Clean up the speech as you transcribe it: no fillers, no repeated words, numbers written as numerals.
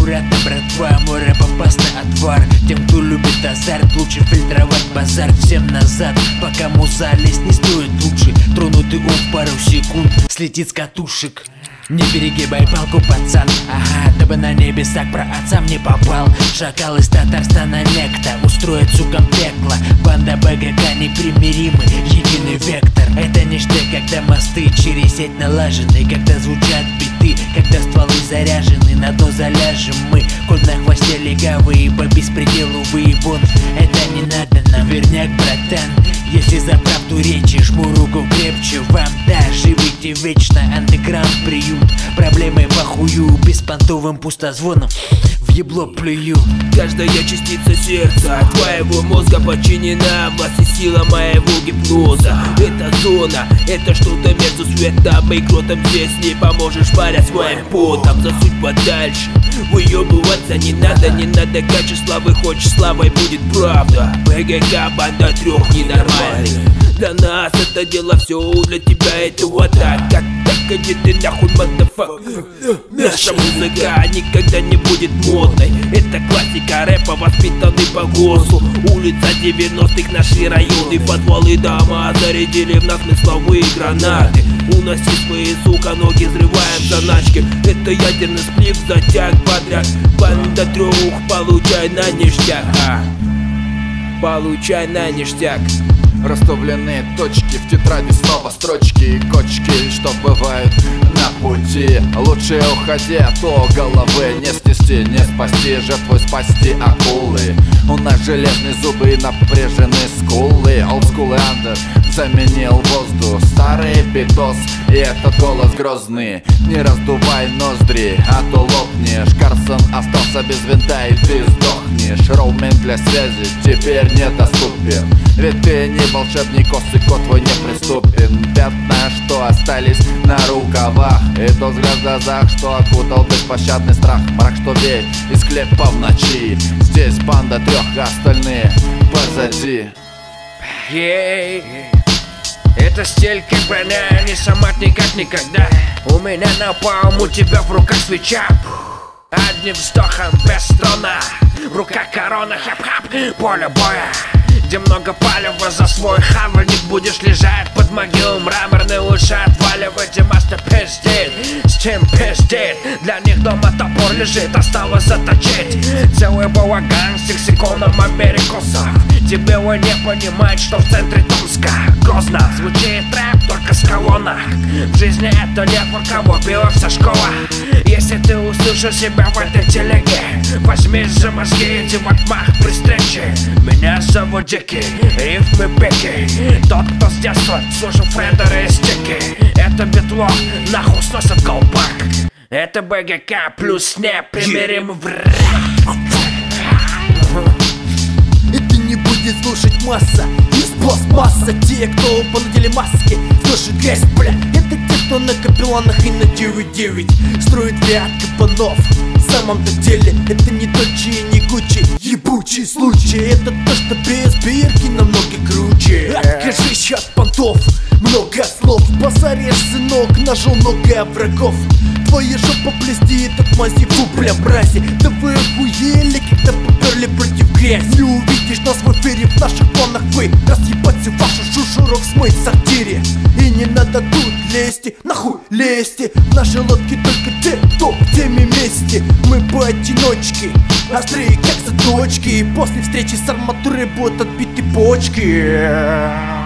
аккуратно, братва, мой рэп опасный отвар. Тем, кто любит азарт, лучше фильтровать базар. Всем назад, пока муза лезть не стоит лучше. Тронутый ум в пару секунд слетит с катушек. Не перегибай палку, пацан, ага, дабы на небесах про отца мне попал. Шакал из Татарстана некто устроит сукам пекло. Банда БГК непримиримый, единый вектор. Это ништяк, когда мосты через сеть налажены, когда звучат биты, когда стволы заряжены. На дно заляжем мы, коль на хвосте легавые, по беспределу выебон. Это не надо нам, верняк, братан. Если за правду речи, жму руку крепче вам, да, живите вечно, андеграунд приют. Проблемы похую, беспонтовым пустозвоном в ебло плюю. Каждая частица сердца твоего мозга подчинена власти, сила моего гипноза. Это зона, это что-то между светом и гротом. Здесь не поможешь, паря, своим потом. Засудь подальше, выебываться не надо. Не надо качать славы, хочешь славой будет правда. БГК, банда трех ненормальных. Для нас это дело все, для тебя это вот так. Так иди ты нахуй, мадафак. Наша музыка никогда не будет модной. Это классика рэпа, воспитанный по ГОСу. Улица 90-х, наши районы, подвалы, дома зарядили в нас смысловые гранаты. Уноси свои, сука, ноги, взрываем заначки. Это ядерный сплив, затяг подряд. Банда трех, получай на ништяк. Получай на ништяк. Расставлены точки в тетради, снова строчки и кочки, что бывают на пути. Лучше уходи, а то головы не снести, не спасти жертву, спасти акулы. У нас железные зубы и напряжены скулы. Олдскул и андер заменил воздух, старый битос, и этот голос грозный. Не раздувай ноздри, а то лопнешь. Карсон остался без винта, и ты сдохнешь. Роумен для связи теперь недоступен, ведь ты не волшебник, косы кот твой неприступен. Пятна, что остались на рукавах, и тот взгляд в глазах, что окутал беспощадный страх. Мрак, что веет из склепа в ночи. Здесь банда трех, остальные позади. Это стиль как броня, не самат никак никогда. У меня напалм, у тебя в руках свеча. Одним вздохом без стона, в руках корона, хап-хап, поле боя, где много палева за свой хавальник. Будешь лежать под могилой мраморной, лучше отваливать, и мастер пиздит, с чем пиздит. Для них дома топор лежит, осталось заточить целый балаган с лексиконом америкосов. Тебе вы не понимать, что в центре Томска грозно звучит рэп только с колонок. В жизни это не кого била вся школа. Если ты услышишь себя в этой телеге, возьмись за мозги, иди в отмах при встрече. Меня зовут Дикий, рифмы пеки. Тот, кто с детства слушал Фредера и Стики. Это битло, нахуй сносит колпак. Это БГК плюс непримирим враг. Это не будет слушать масса из пластмасса. Те, кто понадели маски, слушают грязь, бля. Это те, кто на капелланах и на 9-9 строит ряд кабанов. В самом-то деле это не Дольче и не Гуччи, ебучий случай. Это то, что без бирки намного круче. Откажись от понтов, много слов. Посорешь, сынок, нажил много врагов. Твоя жопа блестит от массив, бля, мрази. Да вы охуели, когда поперли против грязи. Не увидишь нас в эфире, в наших планах вы разъебаться вашу шушуров смыть в сортире. И не надо тут лезть, нахуй лезьте. В нашей лодке только те, кто в теме месте. Мы поодиночке, острые как заточки. И после встречи с арматурой будут отбиты почки.